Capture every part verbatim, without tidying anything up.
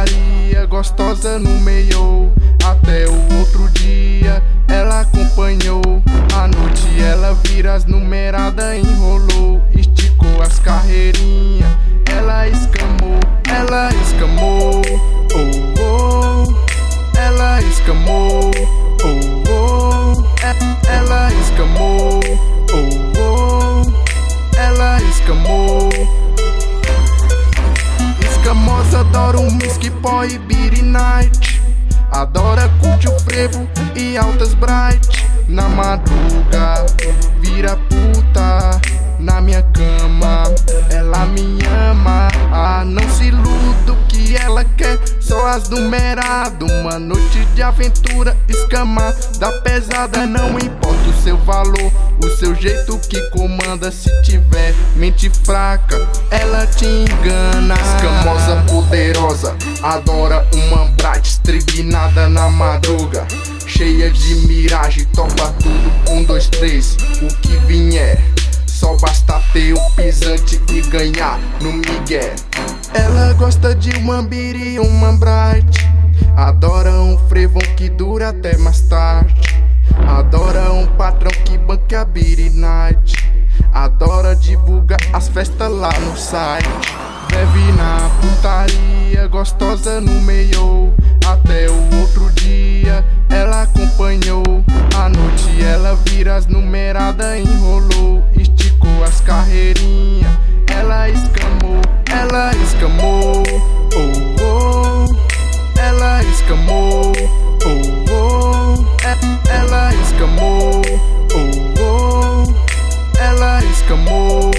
putaria gostosa no meio. Até o outro dia ela acompanhou. À noite ela vira as numeradas, enrolou, esticou as carreirinhas. Ela escamou, ela escamou, oh oh. Ela escamou, oh oh. E ela escamou, oh oh. Ela escamou. Escamosa adora um whisky, pó e beer night. Adora curte o frevo e altas bright. Na madruga vira puta na minha cama. Ela me ama, ah, não se iluda o que ela quer, só as numerado. Uma noite de aventura, escama da pesada. Não importa o seu valor, o seu jeito que comanda. Se tiver mente fraca, ela te engana. Escamosa poderosa, adora uma bright, estrignada na madruga, cheia de miragem, topa tudo, um, dois, três, o que vier. Só basta ter o pisante e ganhar no migué. Ela gosta de uma beer e uma bright. Adora um frevão que dura até mais tarde. Adora um patrão que banca a beer night. Adora divulgar as festas lá no site. Bebe na putaria gostosa no meio. Até o outro dia ela acompanhou. À noite ela vira as numeradas, enrolou, esticou as carreirinhas. Ela escamou, ela escamou, oh oh. Ela escamou, oh oh. E ela escamou, oh oh. Ela escamou.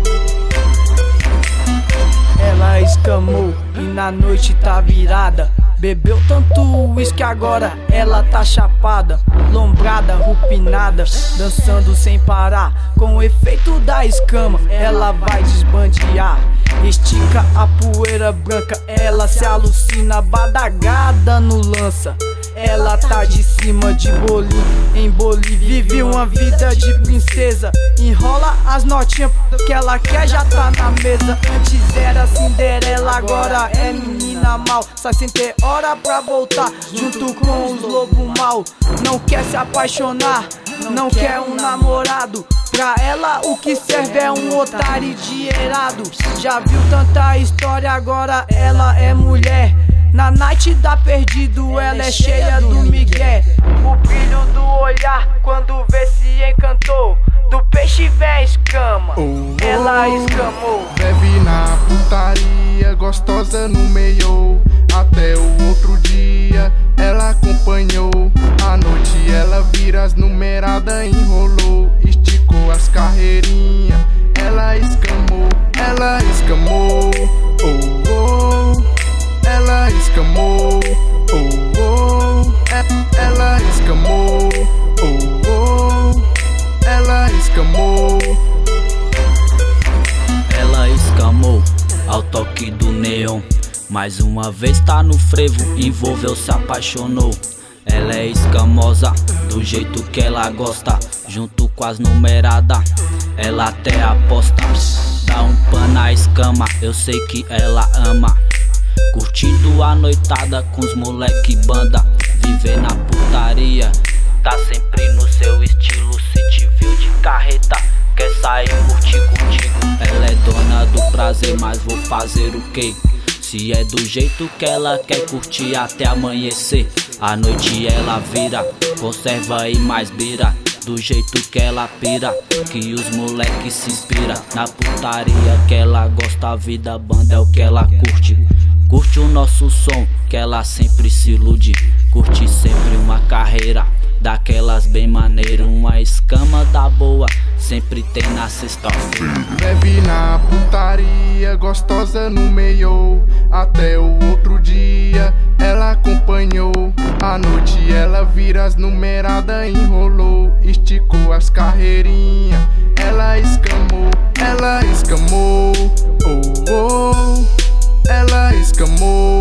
Ela escamou e na noite tá virada. Bebeu tanto uísque agora ela tá chapada, lombrada, rupinada, dançando sem parar. Com o efeito da escama ela vai desbandear. Estica a poeira branca, ela se alucina, badagada no lança. Ela tá de cima de bolinho em Bolívia. Vive uma vida de princesa, enrola as notinhas que ela quer, já tá na mesa. Antes era Cinderela, agora é menina mal. Sai sem ter hora pra voltar, junto com os lobos mal. Não quer se apaixonar, não quer um namorado. Pra ela o que serve é um otário dinheirado. Já viu tanta história, agora ela é mulher. Na night dá perdido, ela é cheia do migué. O brilho do olhar quando vê se encantou. Do peixe vem escama, oh, oh. Ela escamou. Bebe na putaria gostosa no meio. Até o outro dia ela acompanhou. À noite ela vira as numeradas, enrolou, esticou as carreirinhas. Ela escamou, ela escamou, oh oh. Ela escamou, oh oh. E ela escamou, oh oh. Ela escamou. Ela escamou ao toque do neon. Mais uma vez tá no frevo, envolveu, se apaixonou. Ela é escamosa, do jeito que ela gosta, junto com as numeradas, ela até aposta. Dá um pano na escama, eu sei que ela ama. Curtindo a noitada com os moleque banda. Viver na putaria, tá sempre no seu estilo. Se te viu de carreta, quer sair curtir contigo. Ela é dona do prazer, mas vou fazer o quê? Se é do jeito que ela quer, curtir até amanhecer. À noite ela vira, conserva e mais bira. Do jeito que ela pira, que os moleque se inspira. Na putaria que ela gosta, a vida banda é o que ela curte. Curte o nosso som, que ela sempre se ilude. Curte sempre uma carreira daquelas bem maneiro. Uma escama da boa, sempre tem na sexta-feira. Bebe na putaria gostosa no meio. Até o outro dia ela acompanhou. À noite ela vira as numeradas, enrolou, esticou as carreirinhas. Ela escamou, ela escamou, oh oh. Ela escamou.